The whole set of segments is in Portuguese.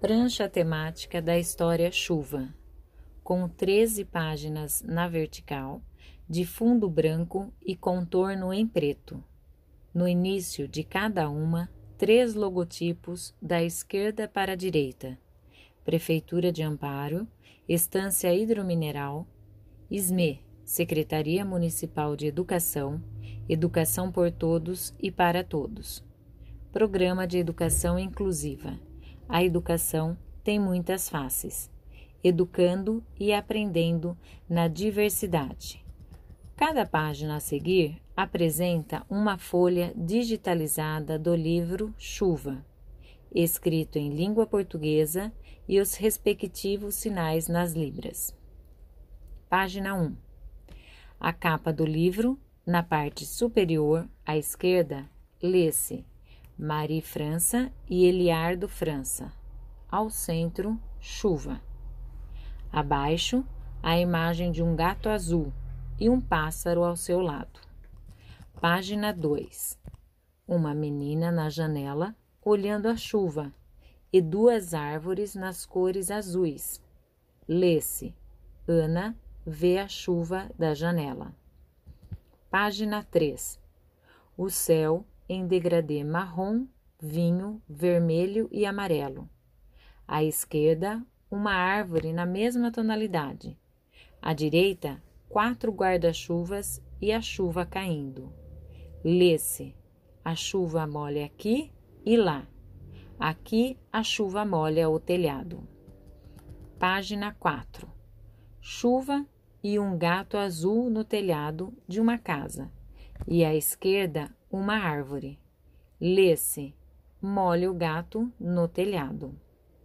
Prancha temática da história Chuva, com 13 páginas na vertical, de fundo branco e contorno em preto. No início de cada uma, 3 logotipos da esquerda para a direita: Prefeitura de Amparo, Estância Hidromineral, SME, Secretaria Municipal de Educação, Educação por Todos e para Todos. Programa de Educação Inclusiva. A educação tem muitas faces. Educando e aprendendo na diversidade. Cada página a seguir apresenta uma folha digitalizada do livro Chuva, escrito em língua portuguesa e os respectivos sinais nas libras. Página 1. A capa do livro, na parte superior, à esquerda, lê-se Marie França e Eliardo França. Ao centro, chuva. Abaixo, a imagem de um gato azul e um pássaro ao seu lado. Página 2. Uma menina na janela olhando a chuva e 2 árvores nas cores azuis. Lê-se: Ana vê a chuva da janela. Página 3. O céu em degradê marrom, vinho, vermelho e amarelo. À esquerda, uma árvore na mesma tonalidade. À direita, 4 guarda-chuvas e a chuva caindo. Lê-se: a chuva molha aqui e lá. Aqui a chuva molha o telhado. Página 4. Chuva e um gato azul no telhado de uma casa. E à esquerda, uma árvore. Lê-se: molha o gato no telhado.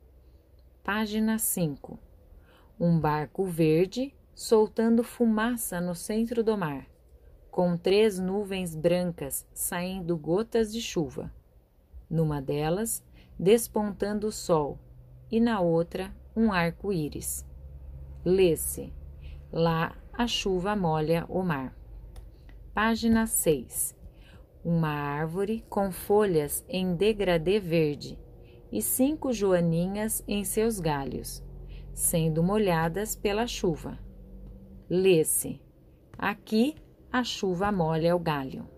Página 5. Um barco verde soltando fumaça no centro do mar, com 3 nuvens brancas saindo gotas de chuva. Numa delas, despontando o sol, e na outra, um arco-íris. Lê-se: lá a chuva molha o mar. Página 6. Uma árvore com folhas em degradê verde e 5 joaninhas em seus galhos, sendo molhadas pela chuva. Lê-se: aqui a chuva molha o galho.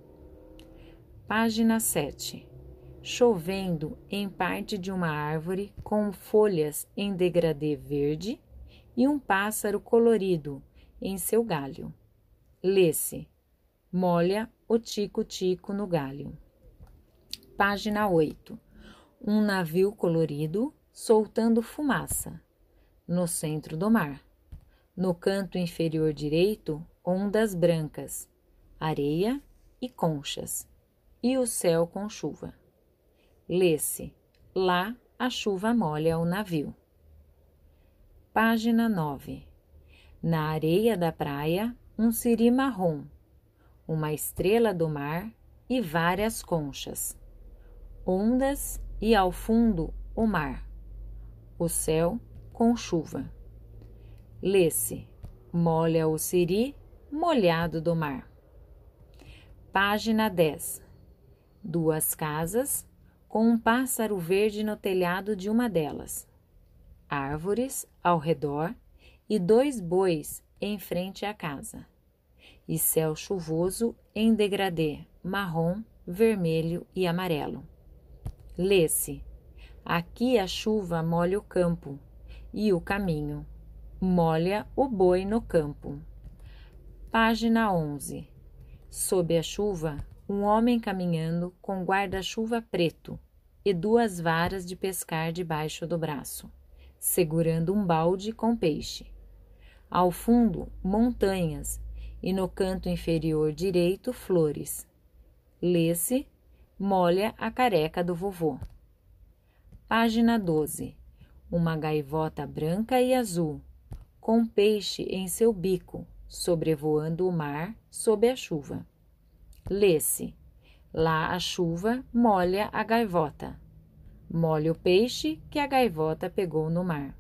Página 7. Chovendo em parte de uma árvore com folhas em degradê verde e um pássaro colorido em seu galho. Lê-se: molha o tico-tico no galho. Página 8. Um navio colorido soltando fumaça. No centro do mar. No canto inferior direito, ondas brancas, areia e conchas. E o céu com chuva. Lê-se: lá a chuva molha o navio. Página 9. Na areia da praia, um siri marrom, uma estrela do mar e várias conchas, ondas e ao fundo o mar, o céu com chuva. Lê-se: molha o siri molhado do mar. Página 10. 2 casas com um pássaro verde no telhado de uma delas, árvores ao redor e 2 bois em frente à casa. E céu chuvoso em degradê marrom, vermelho e amarelo. Lê-se: aqui a chuva molha o campo e o caminho, molha o boi no campo. Página 11. Sob a chuva, um homem caminhando com guarda-chuva preto e 2 varas de pescar debaixo do braço, segurando um balde com peixe. Ao fundo, montanhas e no canto inferior direito, flores. Lê-se: molha a careca do vovô. Página 12. Uma gaivota branca e azul, com peixe em seu bico, sobrevoando o mar sob a chuva. Lê-se: lá a chuva molha a gaivota. Molha o peixe que a gaivota pegou no mar.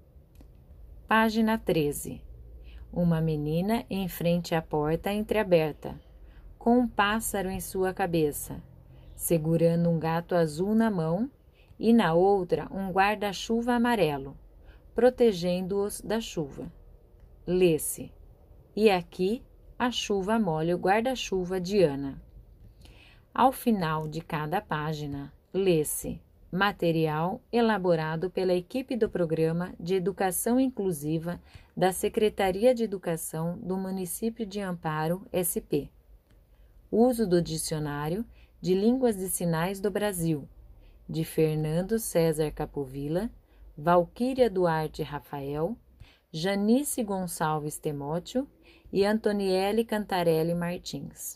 Página 13. Uma menina em frente à porta entreaberta, com um pássaro em sua cabeça, segurando um gato azul na mão e na outra um guarda-chuva amarelo, protegendo-os da chuva. Lê-se: e aqui a chuva molha o guarda-chuva de Ana. Ao final de cada página, lê-se: material elaborado pela equipe do Programa de Educação Inclusiva da Secretaria de Educação do Município de Amparo, SP. Uso do Dicionário de Línguas de Sinais do Brasil, de Fernando César Capovilla, Valquíria Duarte Rafael, Janice Gonçalves Temóteo e Antoniele Cantarelli Martins.